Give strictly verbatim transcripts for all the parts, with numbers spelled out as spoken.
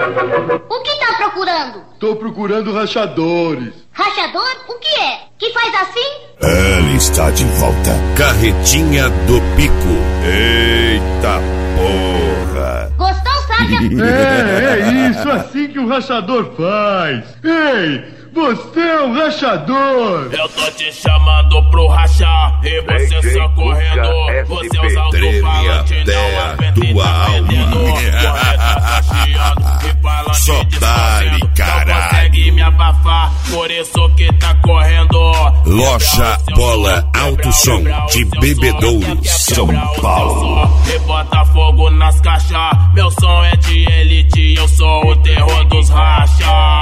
O que tá procurando? Tô procurando rachadores. Rachador? O que é? Que faz assim? Ele está de volta. Carretinha do Pico. Eita porra. Gostou, Sarja? É, é isso, assim que o rachador faz. Ei, você é um rachador. Eu tô te chamando pro rachar e você só correndo. Você usa alto-falante, não aguenta e tá perdendo. Correta cacheando e falante Só dá-lhe, distorcendo. caralho. Não consegue me abafar, por isso que tá correndo. Loja Bola Alto Som de Bebedouro, São Paulo. E bota fogo nas caixas. Meu som é de elite, eu sou o terror dos racha.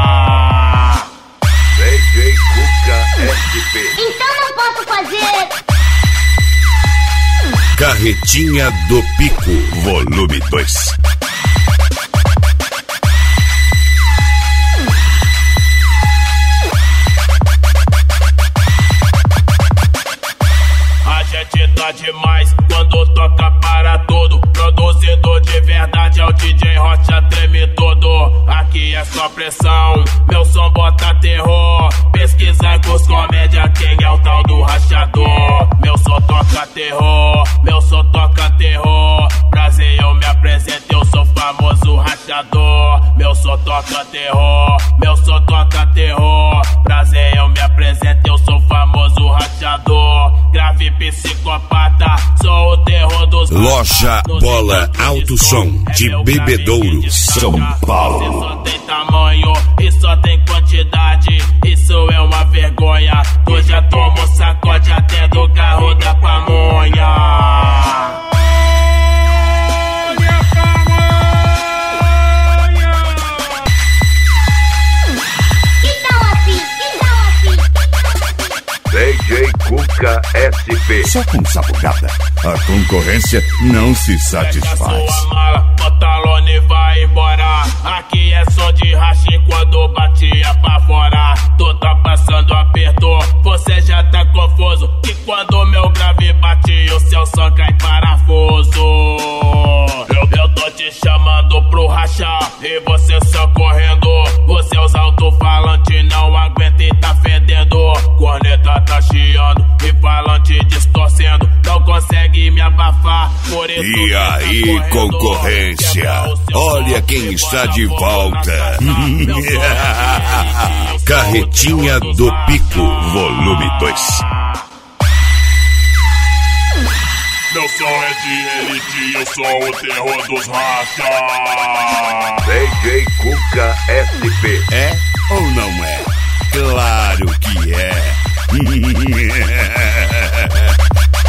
D J Cuca S P. Então não posso fazer. Carretinha do Pico, volume dois. A gente tá demais quando toca para tudo. Produzido de verdade é o D J Rocha, treme todo. Aqui é só pressão, meu som bota terror. Pesquisa com os comédia, quem é o tal do rachador. Meu som toca terror, meu som toca terror. Prazer, eu me apresento, eu sou famoso rachador. Meu som toca terror, meu som toca terror. Prazer, eu me apresento, eu sou famoso rachador. Grave psicopata, sou o terror dos Loja Bola Alto Som de Bebedouro, São Paulo. Você só tem tamanho e só tem quantidade, isso é uma vergonha. Tu já tomou sacode até do carro da pamonha. D J Cuca S P. Só com sabugada, a concorrência não se satisfaz. Pega sua mala, pantalone e vai embora. Aqui é som de racha quando batia pra fora. Tu tá passando aperto, você já tá confuso. Que quando meu grave bate, o seu som cai parafuso. Eu, eu tô te chamando pro rachar e você só correndo. Você usa alto-falante, não aguenta e tá fedendo. Corneta tá chiando e falante distorcendo. Não consegue me abafar, por isso E aí, concorrência, olha quem está de volta. Carretinha do Pico, volume dois. Meu som é de elite, eu sou o terror dos racha. D J Cuca S P. É ou não é? Claro que é.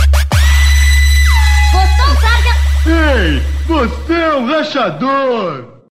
Gostou, Sarja? Ei, você é um rachador.